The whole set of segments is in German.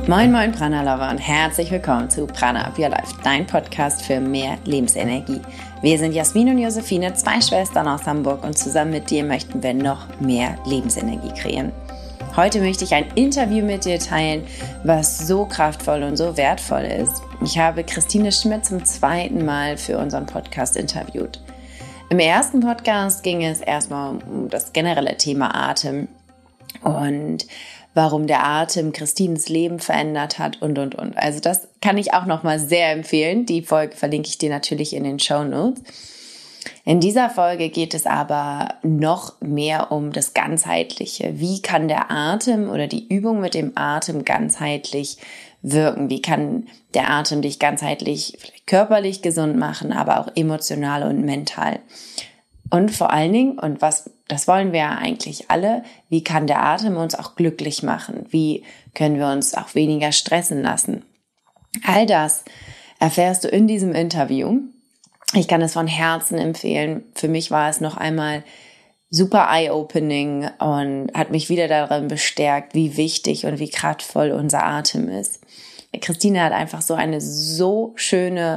Moin Moin Prana Lover und herzlich willkommen zu Prana Up Your Life, dein Podcast für mehr Lebensenergie. Wir sind Jasmin und Josephine, zwei Schwestern aus Hamburg und zusammen mit dir möchten wir noch mehr Lebensenergie kreieren. Heute möchte ich ein Interview mit dir teilen, was so kraftvoll und so wertvoll ist. Ich habe Christine Schmidt zum zweiten Mal für unseren Podcast interviewt. Im ersten Podcast ging es erstmal um das generelle Thema Atem und warum der Atem Christines Leben verändert hat und. Also das kann ich auch nochmal sehr empfehlen. Die Folge verlinke ich dir natürlich in den Shownotes. In dieser Folge geht es aber noch mehr um das Ganzheitliche. Wie kann der Atem oder die Übung mit dem Atem ganzheitlich wirken? Wie kann der Atem dich ganzheitlich, vielleicht körperlich gesund machen, aber auch emotional und mental? Und vor allen Dingen, das wollen wir ja eigentlich alle, wie kann der Atem uns auch glücklich machen? Wie können wir uns auch weniger stressen lassen? All das erfährst du in diesem Interview. Ich kann es von Herzen empfehlen. Für mich war es noch einmal super eye-opening und hat mich wieder darin bestärkt, wie wichtig und wie kraftvoll unser Atem ist. Christine hat einfach so eine so schöne,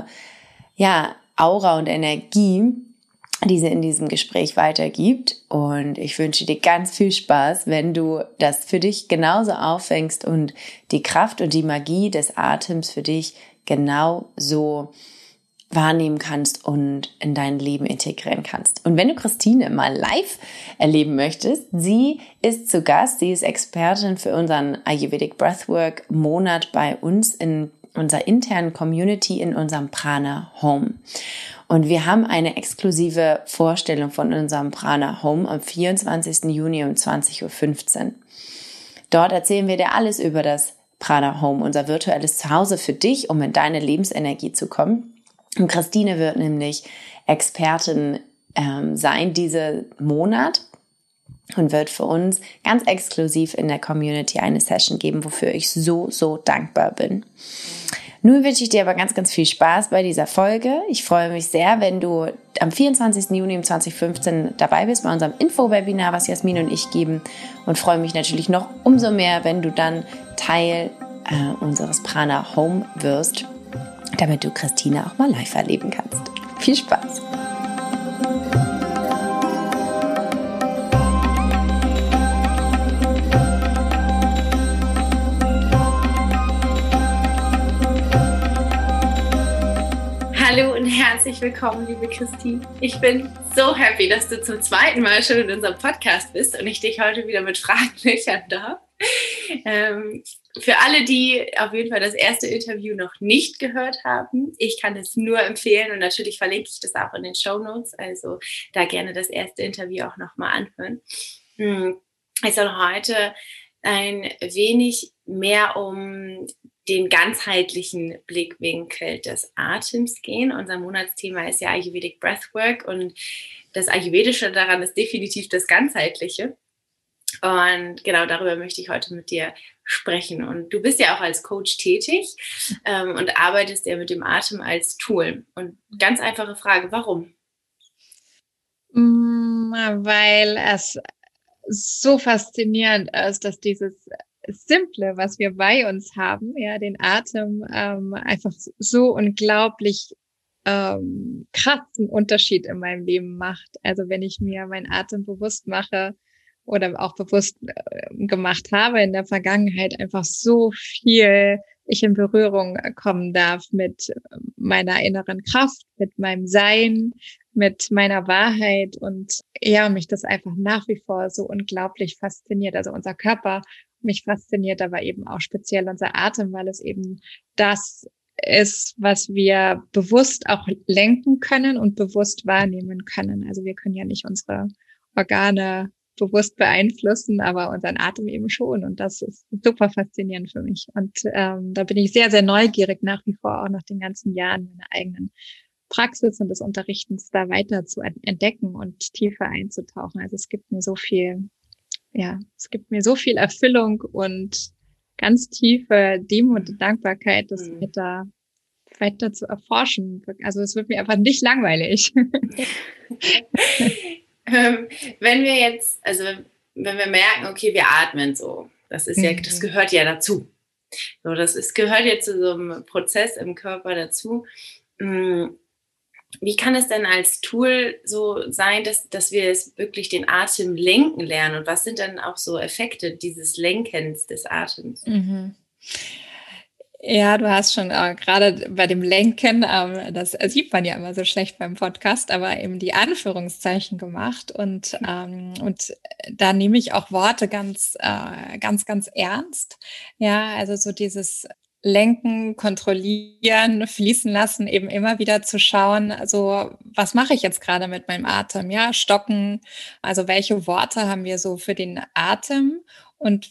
Aura und Energie, die sie in diesem Gespräch weitergibt. Und ich wünsche dir ganz viel Spaß, wenn du das für dich genauso auffängst und die Kraft und die Magie des Atems für dich genauso wahrnehmen kannst und in dein Leben integrieren kannst. Und wenn du Christine mal live erleben möchtest, sie ist zu Gast, sie ist Expertin für unseren Ayurvedic Breathwork Monat bei uns in unserer internen Community in unserem Prana Home. Und wir haben eine exklusive Vorstellung von unserem Prana Home am 24. Juni um 20.15 Uhr. Dort erzählen wir dir alles über das Prana Home, unser virtuelles Zuhause für dich, um in deine Lebensenergie zu kommen. Und Christine wird nämlich Expertin sein diesen Monat und wird für uns ganz exklusiv in der Community eine Session geben, wofür ich so dankbar bin. Nun wünsche ich dir aber ganz, ganz viel Spaß bei dieser Folge. Ich freue mich sehr, wenn du am 24. Juni 2015 dabei bist bei unserem Info-Webinar, was Jasmin und ich geben, und freue mich natürlich noch umso mehr, wenn du dann Teil unseres Prana Home wirst, damit du Christine auch mal live erleben kannst. Viel Spaß! Hallo und herzlich willkommen, liebe Christine. Ich bin so happy, dass du zum zweiten Mal schon in unserem Podcast bist und ich dich heute wieder mit Fragen löchern darf. Für alle, die auf jeden Fall das erste Interview noch nicht gehört haben, ich kann es nur empfehlen und natürlich verlinke ich das auch in den Shownotes, also da gerne das erste Interview auch nochmal anhören. Es soll heute ein wenig mehr um den ganzheitlichen Blickwinkel des Atems gehen. Unser Monatsthema ist ja Ayurvedic Breathwork und das Ayurvedische daran ist definitiv das Ganzheitliche. Und genau darüber möchte ich heute mit dir sprechen. Und du bist ja auch als Coach tätig und arbeitest ja mit dem Atem als Tool. Und ganz einfache Frage, warum? Weil es so faszinierend ist, dass dieses Simple, was wir bei uns haben, ja, den Atem, einfach so unglaublich krassen Unterschied in meinem Leben macht. Also wenn ich mir meinen Atem bewusst mache oder auch bewusst gemacht habe in der Vergangenheit, einfach so viel ich in Berührung kommen darf mit meiner inneren Kraft, mit meinem Sein, mit meiner Wahrheit und ja, mich das einfach nach wie vor so unglaublich fasziniert. Also unser Körper mich fasziniert, aber eben auch speziell unser Atem, weil es eben das ist, was wir bewusst auch lenken können und bewusst wahrnehmen können. Also wir können ja nicht unsere Organe bewusst beeinflussen, aber unseren Atem eben schon. Und das ist super faszinierend für mich. Und da bin ich sehr, sehr neugierig nach wie vor, auch nach den ganzen Jahren meiner eigenen Praxis und des Unterrichtens da weiter zu entdecken und tiefer einzutauchen. Also es gibt mir so viel, es gibt mir so viel Erfüllung und ganz tiefe Demut und Dankbarkeit, das weiter zu erforschen. Also es wird mir einfach nicht langweilig. Wenn wir jetzt, also wenn wir merken, okay, wir atmen so, das ist das gehört ja dazu. So, gehört jetzt zu so einem Prozess im Körper dazu. Wie kann es denn als Tool so sein, dass wir es wirklich den Atem lenken lernen? Und was sind dann auch so Effekte dieses Lenkens des Atems? Mhm. Ja, du hast schon gerade bei dem Lenken, das sieht man ja immer so schlecht beim Podcast, aber eben die Anführungszeichen gemacht. Und da nehme ich auch Worte ganz ernst. Ja, also so dieses Lenken, kontrollieren, fließen lassen, eben immer wieder zu schauen, also was mache ich jetzt gerade mit meinem Atem? Ja, stocken, also welche Worte haben wir so für den Atem? Und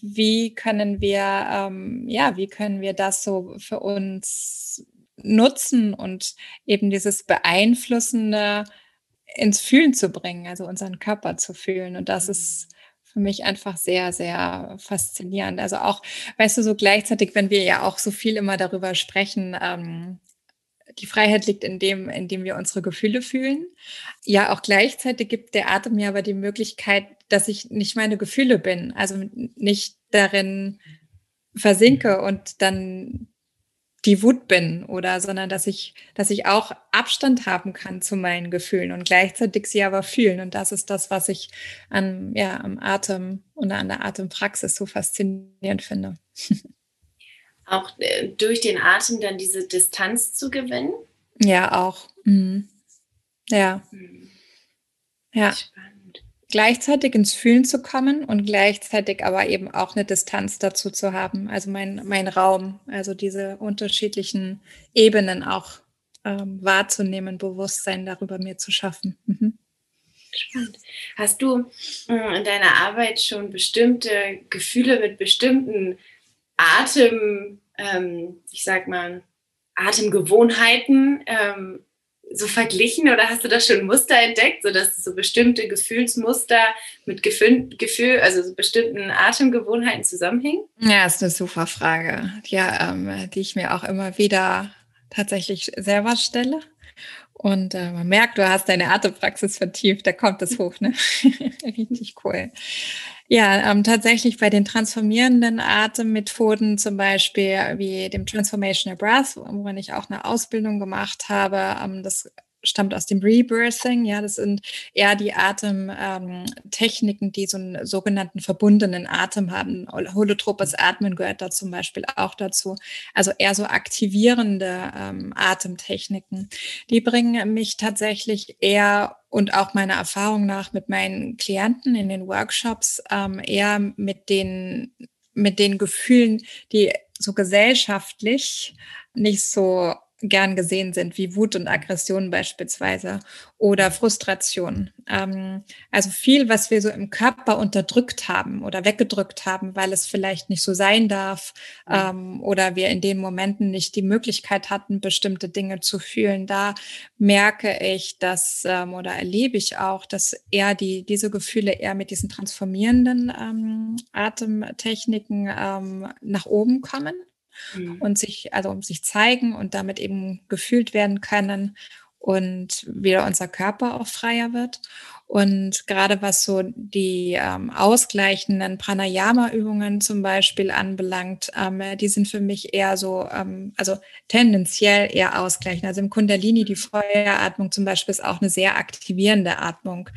wie können wir das so für uns nutzen und eben dieses Beeinflussende ins Fühlen zu bringen, also unseren Körper zu fühlen. Und das ist für mich einfach sehr, sehr faszinierend. Also auch, weißt du, so gleichzeitig, wenn wir ja auch so viel immer darüber sprechen, die Freiheit liegt in dem wir unsere Gefühle fühlen. Ja, auch gleichzeitig gibt der Atem mir aber die Möglichkeit, dass ich nicht meine Gefühle bin, also nicht darin versinke und dann die Wut bin sondern dass ich auch Abstand haben kann zu meinen Gefühlen und gleichzeitig sie aber fühlen. Und das ist das, was ich am Atem und an der Atempraxis so faszinierend finde. Auch durch den Atem dann diese Distanz zu gewinnen? Ja, auch. Mhm. Ja. Ja. Spannend. Gleichzeitig ins Fühlen zu kommen und gleichzeitig aber eben auch eine Distanz dazu zu haben. Also mein Raum, also diese unterschiedlichen Ebenen auch wahrzunehmen, Bewusstsein darüber mir zu schaffen. Mhm. Spannend. Hast du in deiner Arbeit schon bestimmte Gefühle mit bestimmten ich sag mal, Atemgewohnheiten so verglichen oder hast du da schon Muster entdeckt, sodass so bestimmte Gefühlsmuster mit also so bestimmten Atemgewohnheiten zusammenhängen? Ja, ist eine super Frage, ja, die ich mir auch immer wieder tatsächlich selber stelle. Und man merkt, du hast deine Atempraxis vertieft, da kommt es hoch, ne? Richtig cool. Ja, tatsächlich bei den transformierenden Atemmethoden, zum Beispiel wie dem Transformational Breath, worin ich auch eine Ausbildung gemacht habe, das stammt aus dem Rebirthing. Ja, das sind eher die Atemtechniken, die so einen sogenannten verbundenen Atem haben. Holotropes Atmen gehört da zum Beispiel auch dazu. Also eher so aktivierende Atemtechniken. Die bringen mich tatsächlich eher und auch meiner Erfahrung nach mit meinen Klienten in den Workshops eher mit den Gefühlen, die so gesellschaftlich nicht so gern gesehen sind, wie Wut und Aggression beispielsweise oder Frustration. Also viel, was wir so im Körper unterdrückt haben oder weggedrückt haben, weil es vielleicht nicht so sein darf oder wir in den Momenten nicht die Möglichkeit hatten, bestimmte Dinge zu fühlen. Da merke ich, oder erlebe ich auch, dass eher diese Gefühle eher mit diesen transformierenden Atemtechniken nach oben kommen und sich zeigen und damit eben gefühlt werden können und wieder unser Körper auch freier wird. Und gerade was so die ausgleichenden Pranayama-Übungen zum Beispiel anbelangt, die sind für mich eher so, also tendenziell eher ausgleichend. Also im Kundalini, die Feueratmung zum Beispiel, ist auch eine sehr aktivierende Atmung.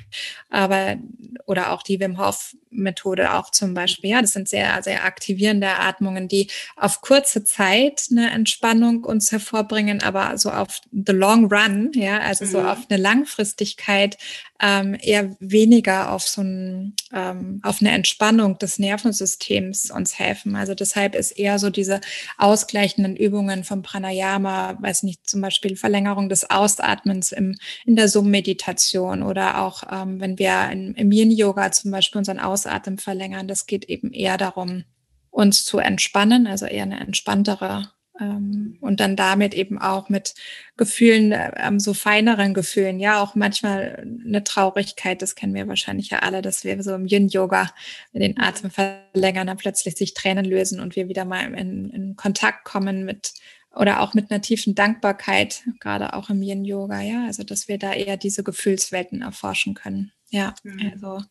Oder auch die Wim Hof Methode auch zum Beispiel. Ja, das sind sehr, sehr aktivierende Atmungen, die auf kurze Zeit eine Entspannung uns hervorbringen, aber so auf the long run, ja, also so auf eine Langfristigkeit eher weniger auf auf eine Entspannung des Nervensystems uns helfen. Also deshalb ist eher so diese ausgleichenden Übungen vom Pranayama, weiß nicht, zum Beispiel Verlängerung des Ausatmens in der Summeditation oder auch wenn wir im Yin-Yoga zum Beispiel unseren Ausatmen verlängern. Das geht eben eher darum, uns zu entspannen, also eher eine entspanntere und dann damit eben auch mit Gefühlen, so feineren Gefühlen, ja, auch manchmal eine Traurigkeit, das kennen wir wahrscheinlich ja alle, dass wir so im Yin-Yoga den Atem verlängern, dann plötzlich sich Tränen lösen und wir wieder mal in Kontakt kommen oder auch mit einer tiefen Dankbarkeit, gerade auch im Yin-Yoga, ja, also dass wir da eher diese Gefühlswelten erforschen können. Ja, also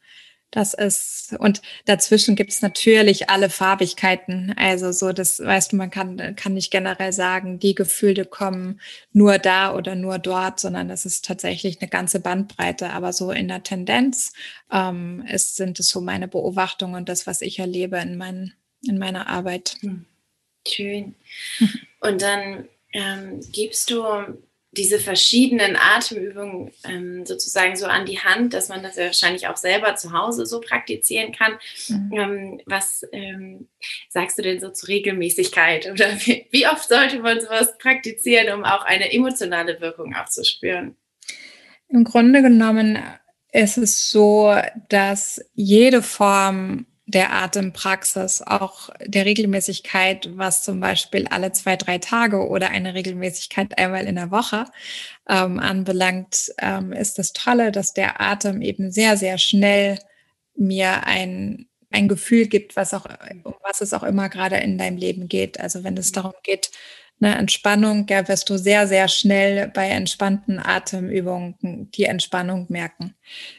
Das ist, und dazwischen gibt es natürlich alle Farbigkeiten. Also so, das weißt du, man kann nicht generell sagen, die Gefühle kommen nur da oder nur dort, sondern das ist tatsächlich eine ganze Bandbreite. Aber so in der Tendenz sind es so meine Beobachtungen und das, was ich erlebe in meiner Arbeit. Schön. Und dann gibst du diese verschiedenen Atemübungen sozusagen so an die Hand, dass man das ja wahrscheinlich auch selber zu Hause so praktizieren kann. Was sagst du denn so zur Regelmäßigkeit? Oder wie oft sollte man sowas praktizieren, um auch eine emotionale Wirkung auch zu spüren? Im Grunde genommen ist es so, dass jede Form der Atempraxis, auch der Regelmäßigkeit, was zum Beispiel alle 2-3 Tage oder eine Regelmäßigkeit einmal in der Woche anbelangt, ist das Tolle, dass der Atem eben sehr, sehr schnell mir ein Gefühl gibt, um was es auch immer gerade in deinem Leben geht. Also wenn es darum geht, eine Entspannung, ja, wirst du sehr, sehr schnell bei entspannten Atemübungen die Entspannung merken.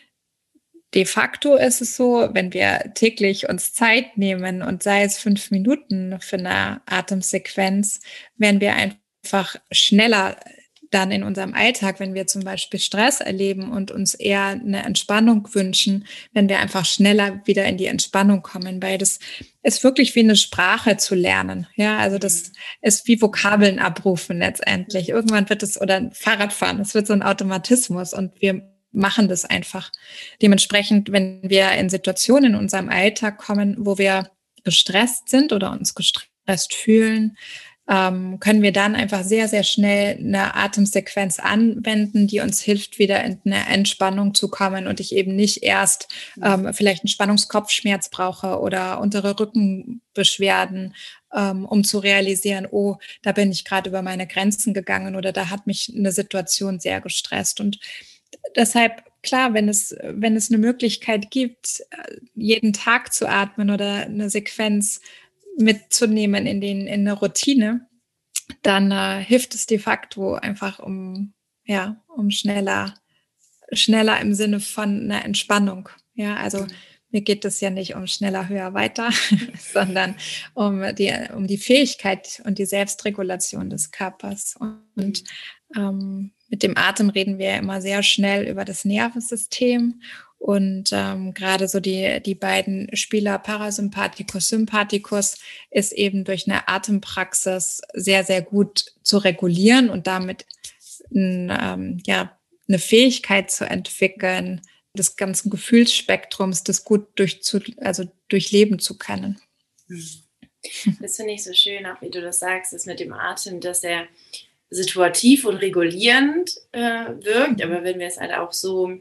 De facto ist es so, wenn wir täglich uns Zeit nehmen und sei es 5 Minuten für eine Atemsequenz, werden wir einfach schneller dann in unserem Alltag, wenn wir zum Beispiel Stress erleben und uns eher eine Entspannung wünschen, wenn wir einfach schneller wieder in die Entspannung kommen, weil das ist wirklich wie eine Sprache zu lernen. Ja, also das ist wie Vokabeln abrufen letztendlich. Irgendwann wird es, oder Fahrradfahren, es wird so ein Automatismus und wir machen das einfach. Dementsprechend, wenn wir in Situationen in unserem Alltag kommen, wo wir gestresst sind oder uns gestresst fühlen, können wir dann einfach sehr, sehr schnell eine Atemsequenz anwenden, die uns hilft, wieder in eine Entspannung zu kommen und ich eben nicht erst vielleicht einen Spannungskopfschmerz brauche oder untere Rückenbeschwerden, um zu realisieren, oh, da bin ich gerade über meine Grenzen gegangen oder da hat mich eine Situation sehr gestresst. Und deshalb, klar, wenn es eine Möglichkeit gibt, jeden Tag zu atmen oder eine Sequenz mitzunehmen in eine Routine, dann hilft es de facto einfach um schneller im Sinne von einer Entspannung. Ja, also mir geht es ja nicht um schneller, höher, weiter, sondern um die Fähigkeit und die Selbstregulation des Körpers. Und mit dem Atem reden wir ja immer sehr schnell über das Nervensystem. Und gerade so die beiden Spieler Parasympathikus, Sympathikus ist eben durch eine Atempraxis sehr, sehr gut zu regulieren und damit eine Fähigkeit zu entwickeln, des ganzen Gefühlsspektrums, das gut durchleben zu können. Das finde ich so schön, auch wie du das sagst, das mit dem Atem, dass er situativ und regulierend wirkt, aber wenn wir es halt auch so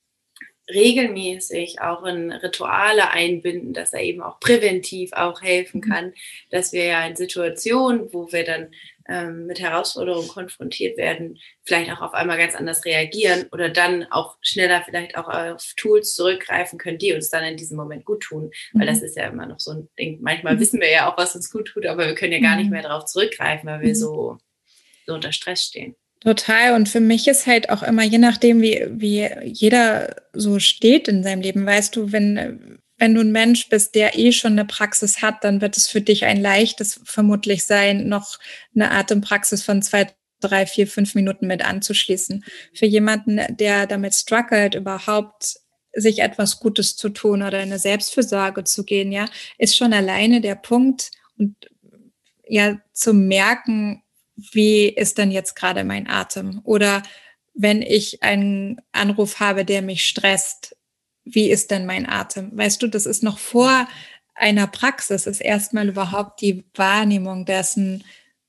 regelmäßig auch in Rituale einbinden, dass er eben auch präventiv auch helfen kann, dass wir ja in Situationen, wo wir dann mit Herausforderungen konfrontiert werden, vielleicht auch auf einmal ganz anders reagieren oder dann auch schneller vielleicht auch auf Tools zurückgreifen können, die uns dann in diesem Moment gut tun, weil das ist ja immer noch so ein Ding. Manchmal wissen wir ja auch, was uns gut tut, aber wir können ja gar nicht mehr darauf zurückgreifen, weil wir so unter Stress stehen. Total. Und für mich ist halt auch immer, je nachdem, wie jeder so steht in seinem Leben, weißt du, wenn du ein Mensch bist, der schon eine Praxis hat, dann wird es für dich ein leichtes vermutlich sein, noch eine Atempraxis von 2, 3, 4, 5 Minuten mit anzuschließen. Für jemanden, der damit struggelt, überhaupt sich etwas Gutes zu tun oder in eine Selbstfürsorge zu gehen, ja, ist schon alleine der Punkt und ja, zu merken, wie ist denn jetzt gerade mein Atem? Oder wenn ich einen Anruf habe, der mich stresst, wie ist denn mein Atem? Weißt du, das ist noch vor einer Praxis, ist erstmal überhaupt die Wahrnehmung dessen,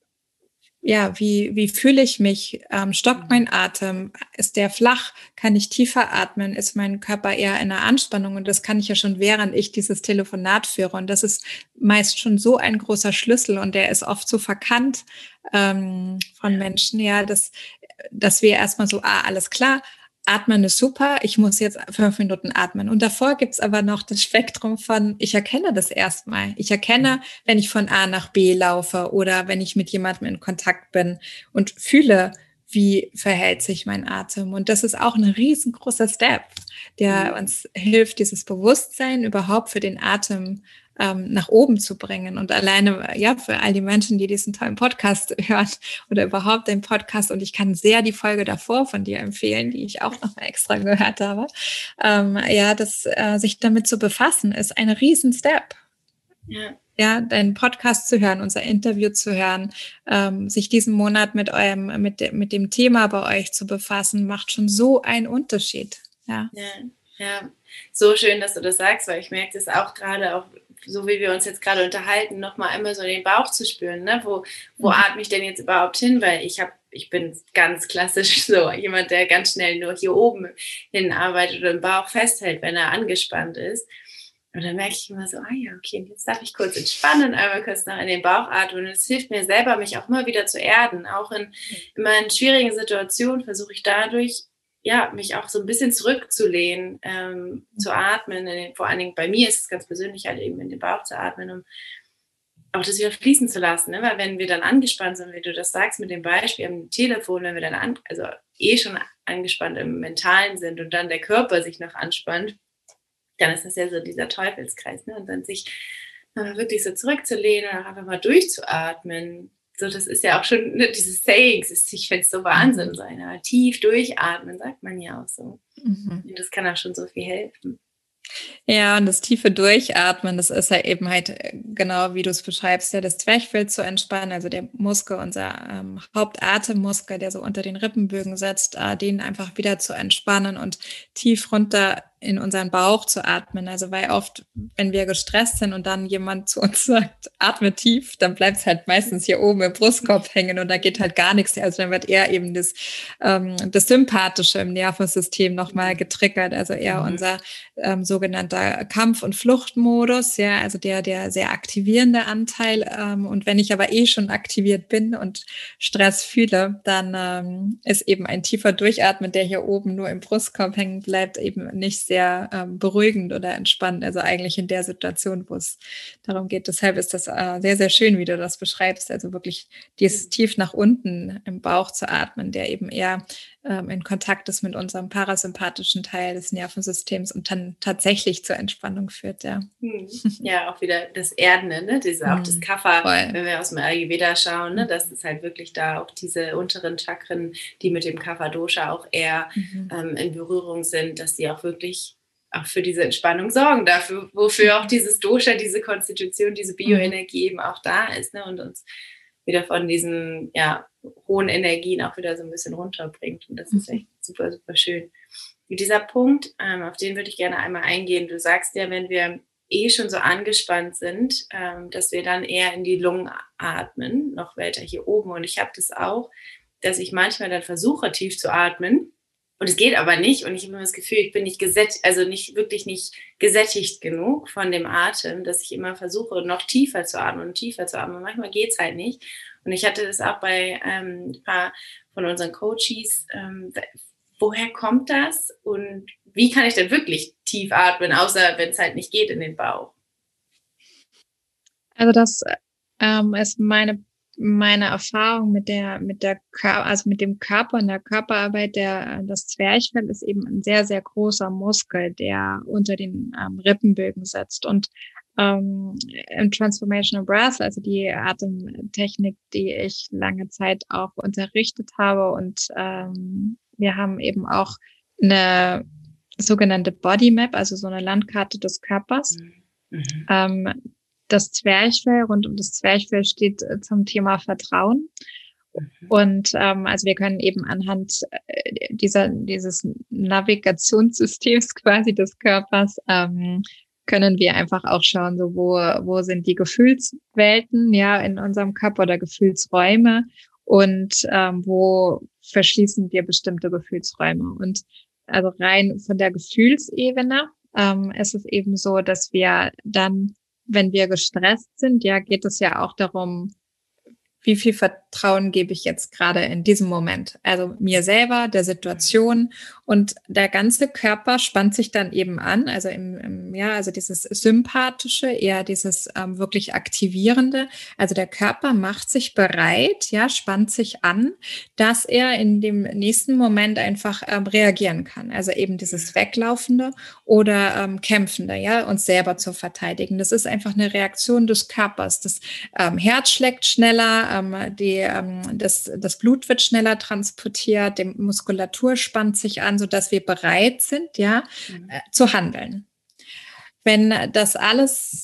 ja, wie fühle ich mich? Stockt mein Atem? Ist der flach? Kann ich tiefer atmen? Ist mein Körper eher in einer Anspannung? Und das kann ich ja schon, während ich dieses Telefonat führe. Und das ist meist schon so ein großer Schlüssel und der ist oft so verkannt von Menschen, ja, dass wir erstmal so, alles klar, Atmen ist super, ich muss jetzt 5 Minuten atmen. Und davor gibt's aber noch das Spektrum von, ich erkenne das erstmal. Ich erkenne, wenn ich von A nach B laufe oder wenn ich mit jemandem in Kontakt bin und fühle, wie verhält sich mein Atem. Und das ist auch ein riesengroßer Step, der uns hilft, dieses Bewusstsein überhaupt für den Atem nach oben zu bringen. Und alleine, ja, für all die Menschen, die diesen tollen Podcast hören oder überhaupt den Podcast, und ich kann sehr die Folge davor von dir empfehlen, die ich auch nochmal extra gehört habe, sich damit zu befassen, ist ein Riesen-Step. Ja, deinen Podcast zu hören, unser Interview zu hören, sich diesen Monat mit dem Thema bei euch zu befassen, macht schon so einen Unterschied. Ja, so schön, dass du das sagst, weil ich merke das auch gerade, auch so wie wir uns jetzt gerade unterhalten, nochmal einmal so in den Bauch zu spüren, ne? Wo atme ich denn jetzt überhaupt hin, weil ich bin ganz klassisch so jemand, der ganz schnell nur hier oben hin arbeitet oder im Bauch festhält, wenn er angespannt ist. Und dann merke ich immer so, okay, jetzt darf ich kurz entspannen, einmal kurz noch in den Bauch atmen. Und es hilft mir selber, mich auch immer wieder zu erden. Auch in meinen schwierigen Situationen versuche ich dadurch, mich auch so ein bisschen zurückzulehnen, zu atmen. Vor allen Dingen bei mir ist es ganz persönlich halt eben in den Bauch zu atmen, um auch das wieder fließen zu lassen. Ne? Weil wenn wir dann angespannt sind, wie du das sagst mit dem Beispiel am Telefon, wenn wir dann schon angespannt im Mentalen sind und dann der Körper sich noch anspannt, dann ist das ja so dieser Teufelskreis. Ne? Und dann sich wirklich so zurückzulehnen und auch einfach mal durchzuatmen. So, das ist ja auch schon dieses Sayings, ich finde es so Wahnsinn, so tief durchatmen, sagt man ja auch so. Und das kann auch schon so viel helfen. Ja, und das tiefe Durchatmen, das ist ja eben halt genau, wie du es beschreibst, ja, das Zwerchfell zu entspannen, also der Muskel, unser Hauptatemmuskel, der so unter den Rippenbögen sitzt, den einfach wieder zu entspannen und tief runter in unseren Bauch zu atmen. Also weil oft, wenn wir gestresst sind und dann jemand zu uns sagt, atme tief, dann bleibt es halt meistens hier oben im Brustkorb hängen und da geht halt gar nichts. Also dann wird eher eben das Sympathische im Nervensystem nochmal getriggert, also eher unser sogenannter Kampf- und Fluchtmodus, ja, also der sehr aktivierende Anteil. Und wenn ich aber schon aktiviert bin und Stress fühle, dann ist eben ein tiefer Durchatmen, der hier oben nur im Brustkorb hängen bleibt, eben nicht sehr beruhigend oder entspannt. Also eigentlich in der Situation, wo es darum geht. Deshalb ist das sehr, sehr schön, wie du das beschreibst. Also wirklich dieses tief nach unten im Bauch zu atmen, der eben eher in Kontakt ist mit unserem parasympathischen Teil des Nervensystems und dann tatsächlich zur Entspannung führt, ja. Ja, auch wieder das Erdende, ne? Auch das Kapha, wenn wir aus dem Ayurveda schauen, ne? Das ist halt wirklich da auch diese unteren Chakren, die mit dem Kapha-Dosha auch eher in Berührung sind, dass sie auch wirklich auch für diese Entspannung sorgen, dafür, wofür auch dieses Dosha, diese Konstitution, diese Bioenergie eben auch da ist, ne? Und uns wieder von diesen hohen Energien auch wieder so ein bisschen runterbringt. Und das ist echt super, super schön. Und dieser Punkt, auf den würde ich gerne einmal eingehen. Du sagst ja, wenn wir schon so angespannt sind, dass wir dann eher in die Lungen atmen, noch weiter hier oben. Und ich habe das auch, dass ich manchmal dann versuche, tief zu atmen. Und es geht aber nicht. Und ich habe immer das Gefühl, ich bin nicht gesättigt, also nicht gesättigt genug von dem Atem, dass ich immer versuche, noch tiefer zu atmen und tiefer zu atmen. Und manchmal geht es halt nicht. Und ich hatte das auch bei ein paar von unseren Coaches. Woher kommt das? Und wie kann ich denn wirklich tief atmen, außer wenn es halt nicht geht in den Bauch? Also das ist meine Erfahrung mit dem Körper und der Körperarbeit. Das Zwerchfell ist eben ein sehr, sehr großer Muskel, der unter den Rippenbögen sitzt. Und im Transformational Breath, also die Atemtechnik, die ich lange Zeit auch unterrichtet habe, und wir haben eben auch eine sogenannte Body Map, also so eine Landkarte des Körpers. Das Zwerchfell, rund um das Zwerchfell steht zum Thema Vertrauen. Und also wir können eben anhand dieses Navigationssystems quasi des Körpers können wir einfach auch schauen, so wo sind die Gefühlswelten in unserem Körper oder Gefühlsräume und wo verschließen wir bestimmte Gefühlsräume. Und also rein von der Gefühlsebene ist es eben so, dass wir dann, wenn wir gestresst sind, geht es ja auch darum, wie viel Vertrauen gebe ich jetzt gerade in diesem Moment? Also mir selber, der Situation, und der ganze Körper spannt sich dann eben an. Also im also dieses Sympathische, eher dieses wirklich Aktivierende. Also der Körper macht sich bereit, ja, spannt sich an, dass er in dem nächsten Moment einfach reagieren kann. Also eben dieses Weglaufende oder Kämpfende, ja, uns selber zu verteidigen. Das ist einfach eine Reaktion des Körpers. Das Herz schlägt schneller, das Blut wird schneller transportiert, die Muskulatur spannt sich an, sodass wir bereit sind, ja, zu handeln. Wenn das alles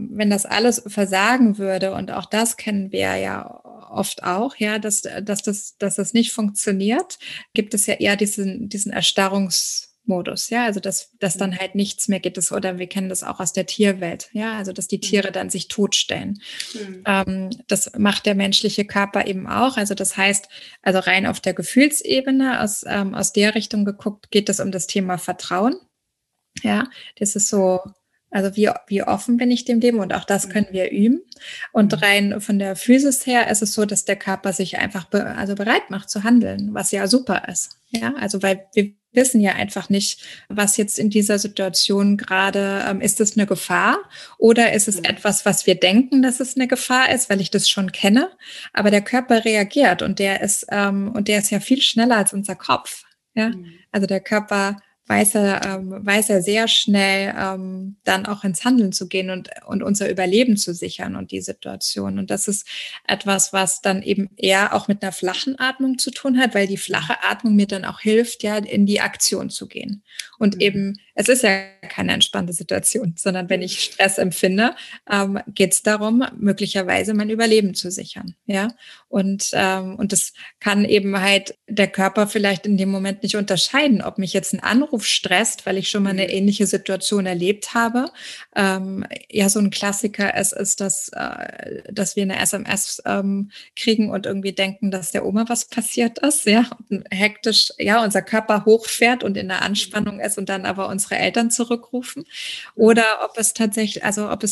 versagen würde, und auch das kennen wir ja oft auch, ja, dass das nicht funktioniert, gibt es ja eher diesen Erstarrungsmodus, ja, also dass dann halt nichts mehr geht, oder wir kennen das auch aus der Tierwelt, ja, also dass die Tiere dann sich totstellen. Das macht der menschliche Körper eben auch, also das heißt, also rein auf der Gefühlsebene, aus der Richtung geguckt, geht es um das Thema Vertrauen, ja, das ist so. Also wie offen bin ich dem Leben? Und auch das können wir üben. Und rein von der Physis her ist es so, dass der Körper sich einfach bereit macht zu handeln, was ja super ist. Ja, also weil wir wissen ja einfach nicht, was jetzt in dieser Situation gerade, ist es eine Gefahr oder ist es etwas, was wir denken, dass es eine Gefahr ist, weil ich das schon kenne. Aber der Körper reagiert und der ist ja viel schneller als unser Kopf. Ja, also der Körper weiß er sehr schnell dann auch ins Handeln zu gehen und unser Überleben zu sichern und die Situation. Und das ist etwas, was dann eben eher auch mit einer flachen Atmung zu tun hat, weil die flache Atmung mir dann auch hilft, ja, in die Aktion zu gehen. Und eben, es ist ja keine entspannte Situation, sondern wenn ich Stress empfinde, geht es darum, möglicherweise mein Überleben zu sichern. Ja, und das kann eben halt der Körper vielleicht in dem Moment nicht unterscheiden, ob mich jetzt ein Anruf stresst, weil ich schon mal eine ähnliche Situation erlebt habe. Ja, so ein Klassiker ist, dass wir eine SMS kriegen und irgendwie denken, dass der Oma was passiert ist, ja, und hektisch, ja, unser Körper hochfährt und in der Anspannung ist und dann aber unsere Eltern zurückrufen. Oder ob es tatsächlich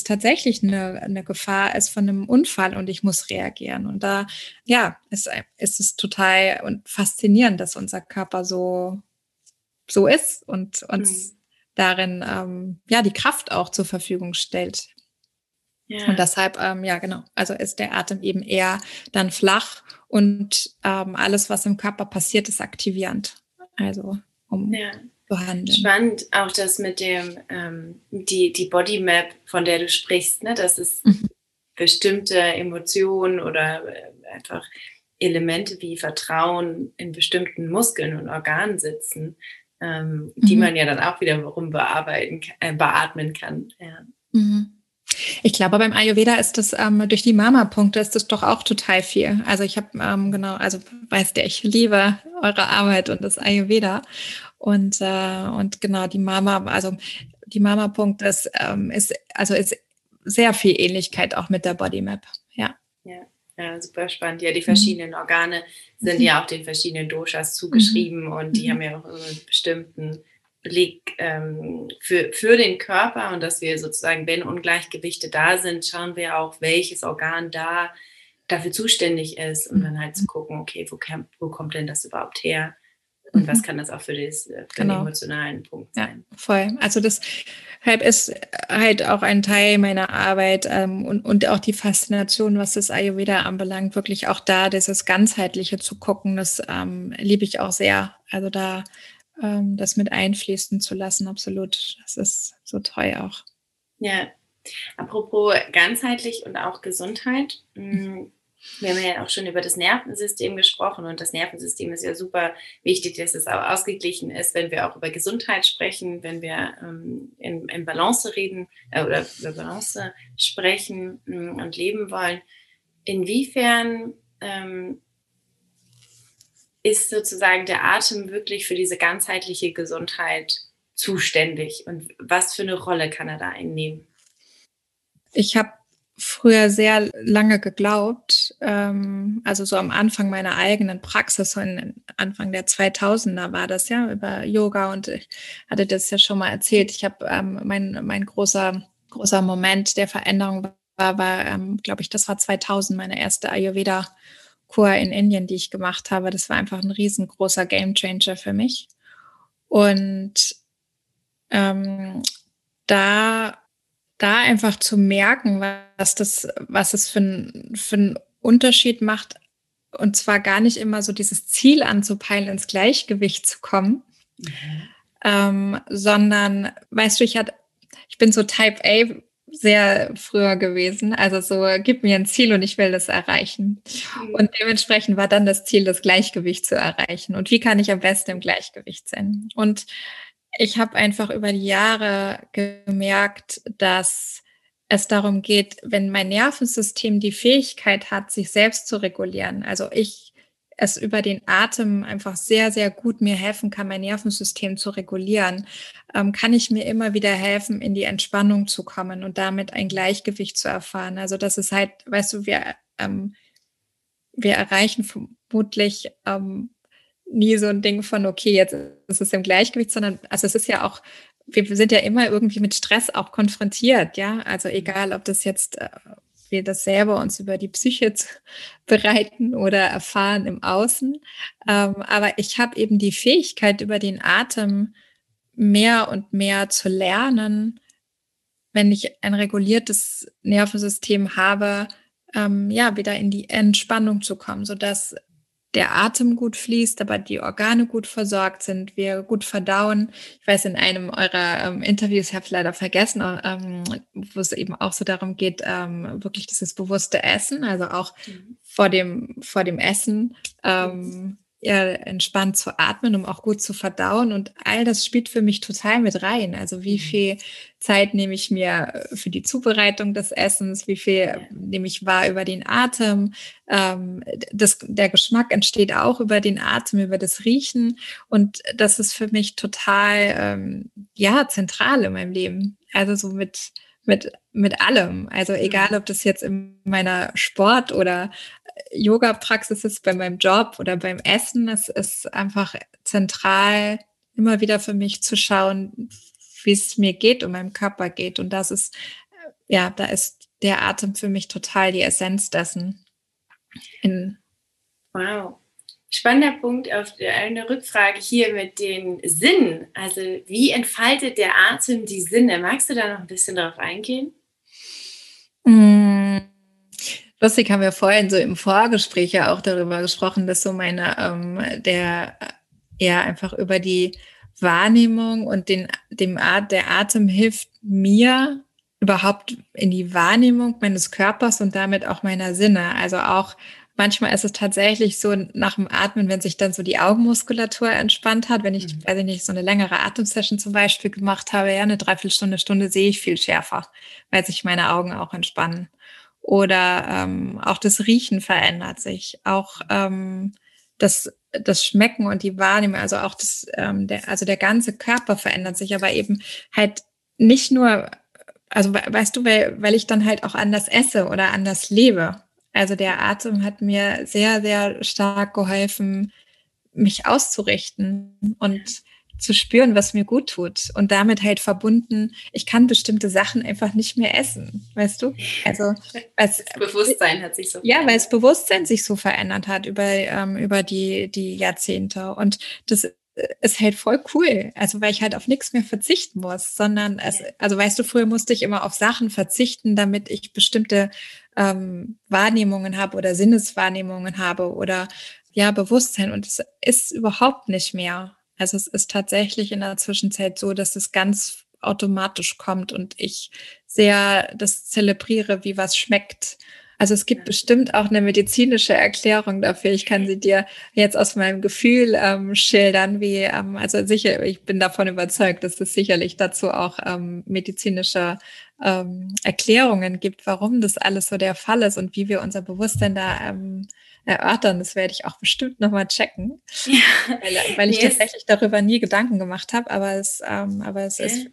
eine Gefahr ist von einem Unfall und ich muss reagieren. Und da, ja, ist es total und faszinierend, dass unser Körper so ist und uns darin ja die Kraft auch zur Verfügung stellt. Ja. Und deshalb, ja genau, also ist der Atem eben eher dann flach und alles, was im Körper passiert, ist aktivierend. Also um zu handeln. Spannend auch das mit dem die Body Map, von der du sprichst, ne? Dass es bestimmte Emotionen oder einfach Elemente wie Vertrauen in bestimmten Muskeln und Organen sitzen, die man ja dann auch wiederum beatmen kann. Ja. Ich glaube, beim Ayurveda ist das durch die Mama-Punkte ist das doch auch total viel. Also ich habe genau, also weißt du, ich liebe eure Arbeit und das Ayurveda und genau die Mama-Punkte ist sehr viel Ähnlichkeit auch mit der Body Map. Ja, super spannend. Ja, die verschiedenen Organe sind ja auch den verschiedenen Doshas zugeschrieben und die haben ja auch einen bestimmten Blick für den Körper und dass wir sozusagen, wenn Ungleichgewichte da sind, schauen wir auch, welches Organ dafür zuständig ist und dann halt zu gucken, okay, wo kommt denn das überhaupt her? Und was kann das auch für den emotionalen Punkt sein? Ja, voll. Also deshalb ist halt auch ein Teil meiner Arbeit und auch die Faszination, was das Ayurveda anbelangt, wirklich auch da dieses Ganzheitliche zu gucken, das liebe ich auch sehr. Also da das mit einfließen zu lassen, absolut. Das ist so toll auch. Ja, apropos ganzheitlich und auch Gesundheit. Wir haben ja auch schon über das Nervensystem gesprochen und das Nervensystem ist ja super wichtig, dass es auch ausgeglichen ist, wenn wir auch über Gesundheit sprechen, wenn wir in Balance reden oder über Balance sprechen und leben wollen. Inwiefern ist sozusagen der Atem wirklich für diese ganzheitliche Gesundheit zuständig und was für eine Rolle kann er da einnehmen? Ich habe früher sehr lange geglaubt, also so am Anfang meiner eigenen Praxis, so Anfang der 2000er war das ja, über Yoga und ich hatte das ja schon mal erzählt. Ich habe mein großer Moment der Veränderung war glaube ich, das war 2000, meine erste Ayurveda-Kur in Indien, die ich gemacht habe. Das war einfach ein riesengroßer Gamechanger für mich. Und da da einfach zu merken, was es für einen Unterschied macht, und zwar gar nicht immer so dieses Ziel anzupeilen, ins Gleichgewicht zu kommen, sondern, weißt du, ich bin so Type A sehr früher gewesen, also so, gib mir ein Ziel und ich will das erreichen. Und dementsprechend war dann das Ziel, das Gleichgewicht zu erreichen. Und wie kann ich am besten im Gleichgewicht sein? Und ich habe einfach über die Jahre gemerkt, dass es darum geht, wenn mein Nervensystem die Fähigkeit hat, sich selbst zu regulieren, also es über den Atem einfach sehr, sehr gut mir helfen kann, mein Nervensystem zu regulieren, kann ich mir immer wieder helfen, in die Entspannung zu kommen und damit ein Gleichgewicht zu erfahren. Also das ist halt, weißt du, wir erreichen vermutlich nie so ein Ding von, okay, jetzt ist es im Gleichgewicht, sondern, also es ist ja auch, wir sind ja immer irgendwie mit Stress auch konfrontiert, ja, also egal, ob das jetzt wir das selber uns über die Psyche bereiten oder erfahren im Außen, aber ich habe eben die Fähigkeit, über den Atem mehr und mehr zu lernen, wenn ich ein reguliertes Nervensystem habe, wieder in die Entspannung zu kommen, sodass der Atem gut fließt, aber die Organe gut versorgt sind, wir gut verdauen. Ich weiß, in einem eurer Interviews, ich habe es leider vergessen, wo es eben auch so darum geht, wirklich dieses bewusste Essen, also auch vor dem Essen entspannt zu atmen, um auch gut zu verdauen. Und all das spielt für mich total mit rein. Also wie viel Zeit nehme ich mir für die Zubereitung des Essens, wie viel nehme ich wahr über den Atem. Der Geschmack entsteht auch über den Atem, über das Riechen. Und das ist für mich total zentral in meinem Leben. Also so mit allem. Also egal, ob das jetzt in meiner Sport- oder Yoga-Praxis ist, bei meinem Job oder beim Essen. Es ist einfach zentral, immer wieder für mich zu schauen, wie es mir geht und meinem Körper geht. Und da ist der Atem für mich total die Essenz dessen. Wow. Spannender Punkt auf eine Rückfrage hier mit den Sinnen. Also wie entfaltet der Atem die Sinne? Magst du da noch ein bisschen darauf eingehen? Lustig, haben wir vorhin so im Vorgespräch ja auch darüber gesprochen, dass so einfach über die Wahrnehmung und der Atem hilft mir überhaupt in die Wahrnehmung meines Körpers und damit auch meiner Sinne. Also auch manchmal ist es tatsächlich so nach dem Atmen, wenn sich dann so die Augenmuskulatur entspannt hat, wenn ich, weiß ich nicht, so eine längere Atemsession zum Beispiel gemacht habe, ja, eine Dreiviertelstunde, sehe ich viel schärfer, weil sich meine Augen auch entspannen. Oder auch das Riechen verändert sich, auch das Schmecken und die Wahrnehmung, also auch der ganze Körper verändert sich, aber eben halt nicht nur, also weißt du, weil ich dann halt auch anders esse oder anders lebe. Also der Atem hat mir sehr, sehr stark geholfen, mich auszurichten und zu spüren, was mir gut tut. Und damit halt verbunden, ich kann bestimmte Sachen einfach nicht mehr essen, weißt du? Also das Bewusstsein hat sich so verändert. Ja, weil das Bewusstsein sich so verändert hat über die Jahrzehnte. Und das ist halt voll cool. Also weil ich halt auf nichts mehr verzichten muss, sondern also weißt du, früher musste ich immer auf Sachen verzichten, damit ich bestimmte Wahrnehmungen habe oder Sinneswahrnehmungen habe oder Bewusstsein. Und es ist überhaupt nicht mehr. Also es ist tatsächlich in der Zwischenzeit so, dass es ganz automatisch kommt und ich sehr das zelebriere, wie was schmeckt. Also es gibt bestimmt auch eine medizinische Erklärung dafür. Ich kann sie dir jetzt aus meinem Gefühl schildern, also sicher, ich bin davon überzeugt, dass es sicherlich dazu auch medizinische Erklärungen gibt, warum das alles so der Fall ist und wie wir unser Bewusstsein da erörtern. Das werde ich auch bestimmt nochmal checken, weil ich tatsächlich darüber nie Gedanken gemacht habe, aber es ist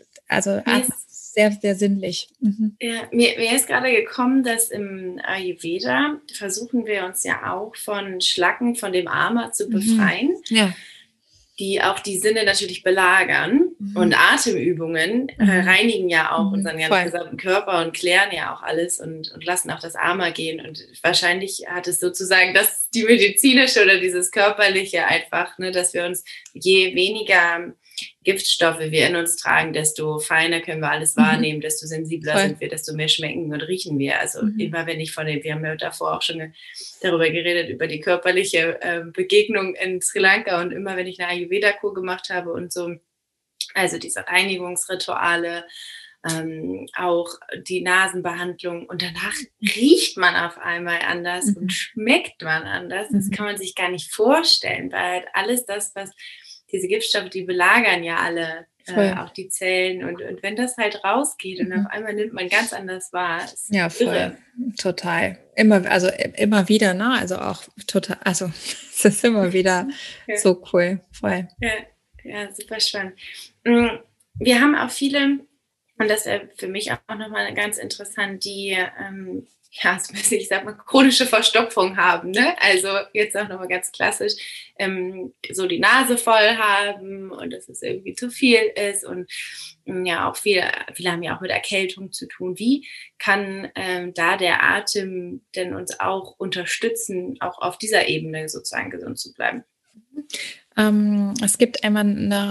sehr, sehr sinnlich. Ja, mir ist gerade gekommen, dass im Ayurveda versuchen wir uns ja auch von Schlacken, von dem Ama zu befreien, die auch die Sinne natürlich belagern. Und Atemübungen reinigen ja auch unseren ganz gesamten Körper und klären ja auch alles und lassen auch das Ama gehen. Und wahrscheinlich hat es sozusagen die medizinische oder dieses körperliche einfach, ne, dass wir uns je weniger Giftstoffe wir in uns tragen, desto feiner können wir alles wahrnehmen, desto sensibler sind wir, desto mehr schmecken und riechen wir. Also immer wenn ich wir haben ja davor auch schon darüber geredet, über die körperliche Begegnung in Sri Lanka, und immer wenn ich eine Ayurveda-Kur gemacht habe und so, also diese Reinigungsrituale, auch die Nasenbehandlung, und danach riecht man auf einmal anders und schmeckt man anders. Das kann man sich gar nicht vorstellen, weil halt alles das, was diese Giftstoffe, die belagern ja alle, auch die Zellen, und wenn das halt rausgeht und auf einmal nimmt man ganz anders wahr. Ja, voll. Irre. Total. Immer wieder, ne? Also auch total, also es ist immer wieder so cool. Voll. Ja, super spannend. Wir haben auch viele, und das ist für mich auch nochmal ganz interessant, die, ich sag mal, chronische Verstopfung haben, ne? Also jetzt auch nochmal ganz klassisch, so die Nase voll haben und dass es irgendwie zu viel ist, und ja, auch viele haben ja auch mit Erkältung zu tun. Wie kann da der Atem denn uns auch unterstützen, auch auf dieser Ebene sozusagen gesund zu bleiben? Es gibt einmal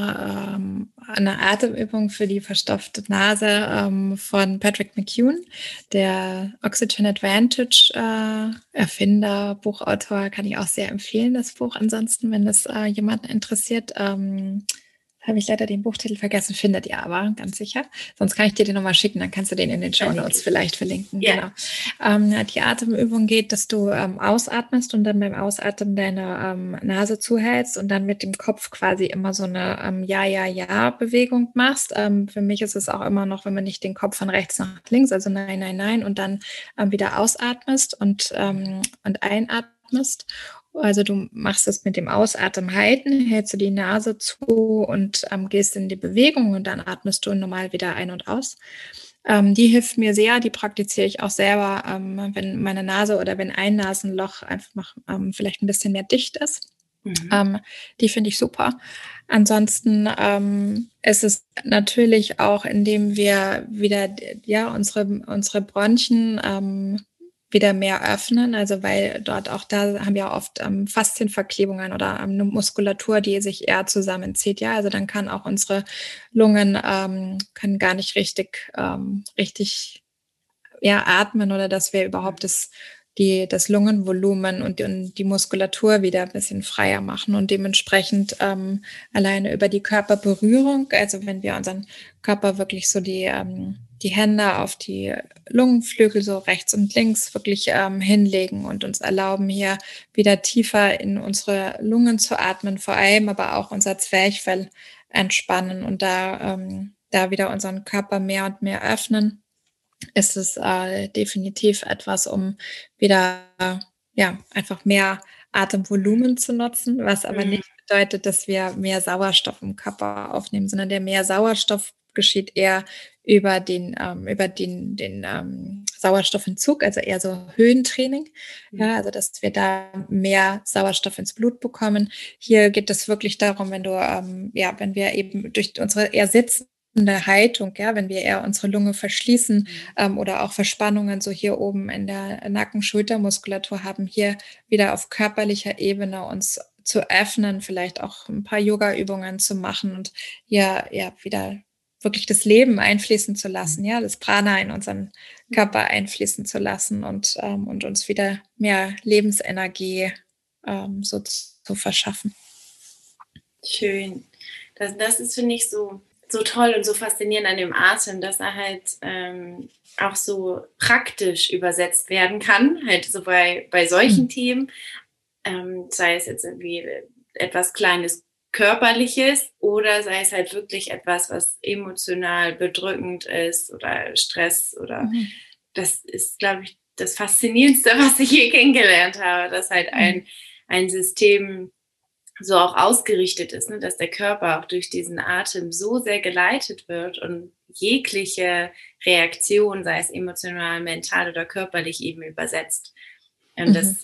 eine Atemübung für die verstopfte Nase von Patrick McKeown, der Oxygen Advantage Erfinder, Buchautor, kann ich auch sehr empfehlen, das Buch. Ansonsten, wenn das jemanden interessiert, habe ich leider den Buchtitel vergessen, findet ihr aber ganz sicher. Sonst kann ich dir den nochmal schicken, dann kannst du den in den Shownotes vielleicht verlinken. Ja. Genau. Die Atemübung geht, dass du ausatmest und dann beim Ausatmen deine Nase zuhältst und dann mit dem Kopf quasi immer so eine Ja-Ja-Ja-Bewegung machst. Für mich ist es auch immer noch, wenn man nicht den Kopf von rechts nach links, also nein, nein, nein, und dann wieder ausatmest und einatmest. Also du machst es mit dem Ausatmen halten, hältst du die Nase zu und gehst in die Bewegung und dann atmest du normal wieder ein und aus. Die hilft mir sehr, die praktiziere ich auch selber, wenn meine Nase oder wenn ein Nasenloch einfach vielleicht ein bisschen mehr dicht ist. Die finde ich super. Ansonsten ist es natürlich auch, indem wir wieder unsere Bronchien wieder mehr öffnen, also weil da haben wir oft Faszienverklebungen oder Muskulatur, die sich eher zusammenzieht, ja, also dann kann auch unsere Lungen können gar nicht richtig atmen, oder dass wir überhaupt das Lungenvolumen und die Muskulatur wieder ein bisschen freier machen, und dementsprechend alleine über die Körperberührung, also wenn wir unseren Körper wirklich so die Hände auf die Lungenflügel so rechts und links wirklich hinlegen und uns erlauben, hier wieder tiefer in unsere Lungen zu atmen, vor allem aber auch unser Zwerchfell entspannen und da wieder unseren Körper mehr und mehr öffnen, ist es definitiv etwas, um wieder einfach mehr Atemvolumen zu nutzen, was aber nicht bedeutet, dass wir mehr Sauerstoff im Körper aufnehmen, sondern der mehr Sauerstoff geschieht eher über den Sauerstoffentzug, also eher so Höhentraining, ja, also dass wir da mehr Sauerstoff ins Blut bekommen. Hier geht es wirklich darum, wenn wir eben durch unsere eher sitzende Haltung, ja, wenn wir eher unsere Lunge verschließen oder auch Verspannungen so hier oben in der Nacken-Schultermuskulatur haben, hier wieder auf körperlicher Ebene uns zu öffnen, vielleicht auch ein paar Yoga-Übungen zu machen und hier wieder wirklich das Leben einfließen zu lassen, ja, das Prana in unseren Körper einfließen zu lassen und uns wieder mehr Lebensenergie so zu verschaffen. Schön. Das ist, finde ich, so toll und so faszinierend an dem Atem, dass er halt auch so praktisch übersetzt werden kann, halt so bei solchen Themen, sei es jetzt irgendwie etwas Kleines Körperliches oder sei es halt wirklich etwas, was emotional bedrückend ist oder Stress oder das ist, glaube ich, das Faszinierendste, was ich je kennengelernt habe, dass halt ein System so auch ausgerichtet ist, ne, dass der Körper auch durch diesen Atem so sehr geleitet wird und jegliche Reaktion, sei es emotional, mental oder körperlich, eben übersetzt. Und das,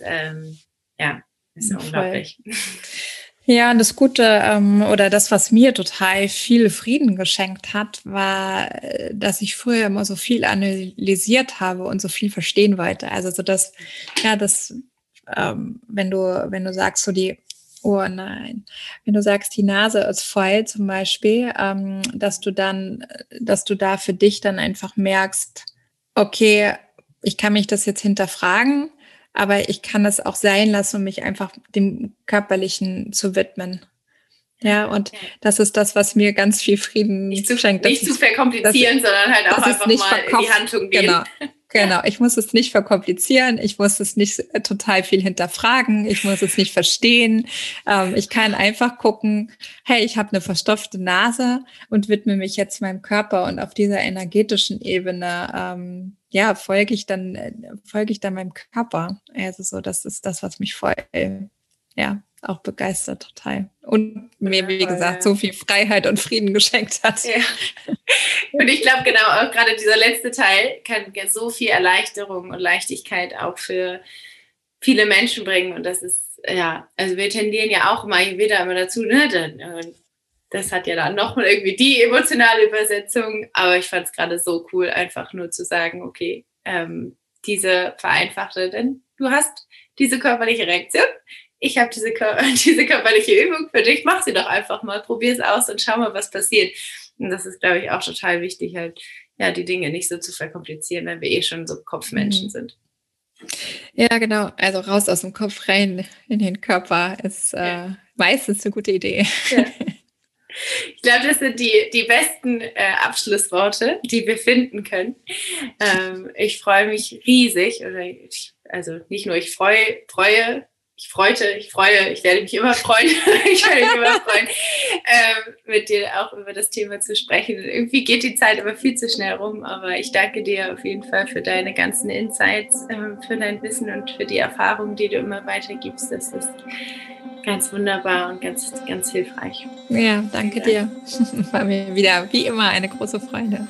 ist unglaublich. Ja, und das Gute oder das, was mir total viel Frieden geschenkt hat, war, dass ich früher immer so viel analysiert habe und so viel verstehen wollte. Also so dass, wenn du sagst, so die Oh nein. Wenn du sagst, die Nase ist voll zum Beispiel, dass du da für dich dann einfach merkst, okay, ich kann mich das jetzt hinterfragen, aber ich kann es auch sein lassen, um mich einfach dem Körperlichen zu widmen. Ja, und das ist das, was mir ganz viel Frieden schenkt. Nicht zu verkomplizieren, sondern halt auch einfach mal in die Handlung gehen. Genau. Ich muss es nicht verkomplizieren. Ich muss es nicht total viel hinterfragen. Ich muss es nicht verstehen. Ich kann einfach gucken, hey, ich habe eine verstopfte Nase und widme mich jetzt meinem Körper. Und auf dieser energetischen Ebene, folge ich dann meinem Körper. Also so, das ist das, was mich voll, auch begeistert total. Und mir, wie gesagt, so viel Freiheit und Frieden geschenkt hat. Ja. Und ich glaube, genau, auch gerade dieser letzte Teil kann so viel Erleichterung und Leichtigkeit auch für viele Menschen bringen. Und das ist, also wir tendieren ja auch immer dazu, ne? Das hat ja dann nochmal irgendwie die emotionale Übersetzung. Aber ich fand es gerade so cool, einfach nur zu sagen, okay, diese vereinfachte, denn du hast diese körperliche Reaktion. Ich habe diese körperliche Übung für dich, mach sie doch einfach mal, probier es aus und schau mal, was passiert. Und das ist, glaube ich, auch total wichtig, halt, die Dinge nicht so zu verkomplizieren, wenn wir schon so Kopfmenschen sind. Ja, genau. Also raus aus dem Kopf, rein in den Körper ist meistens eine gute Idee. Ja. Ich glaube, das sind die besten Abschlussworte, die wir finden können. Ich freue mich riesig, ich werde mich immer freuen, mit dir auch über das Thema zu sprechen. Irgendwie geht die Zeit aber viel zu schnell rum, aber ich danke dir auf jeden Fall für deine ganzen Insights, für dein Wissen und für die Erfahrungen, die du immer weitergibst. Das ist ganz wunderbar und ganz, ganz hilfreich. Ja, danke dir. War mir wieder wie immer eine große Freude.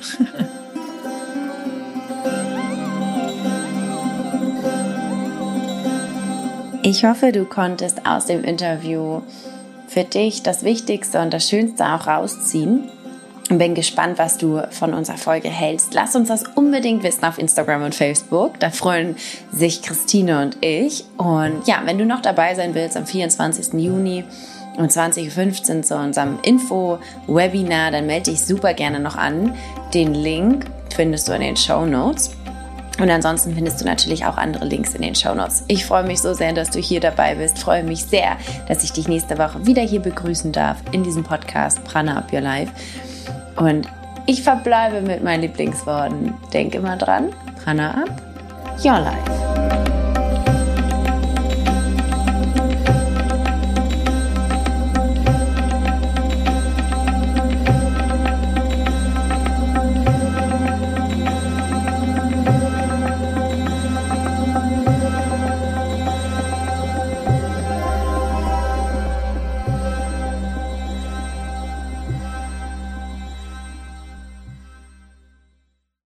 Ich hoffe, du konntest aus dem Interview für dich das Wichtigste und das Schönste auch rausziehen. Und bin gespannt, was du von unserer Folge hältst. Lass uns das unbedingt wissen auf Instagram und Facebook. Da freuen sich Christine und ich. Und wenn du noch dabei sein willst, am 24. Juni um 20.15 Uhr zu unserem Info-Webinar, dann melde dich super gerne noch an. Den Link findest du in den Shownotes. Und ansonsten findest du natürlich auch andere Links in den Shownotes. Ich freue mich so sehr, dass du hier dabei bist. Freue mich sehr, dass ich dich nächste Woche wieder hier begrüßen darf in diesem Podcast Prana Up Your Life. Und ich verbleibe mit meinen Lieblingsworten. Denk immer dran, Prana Up Your Life.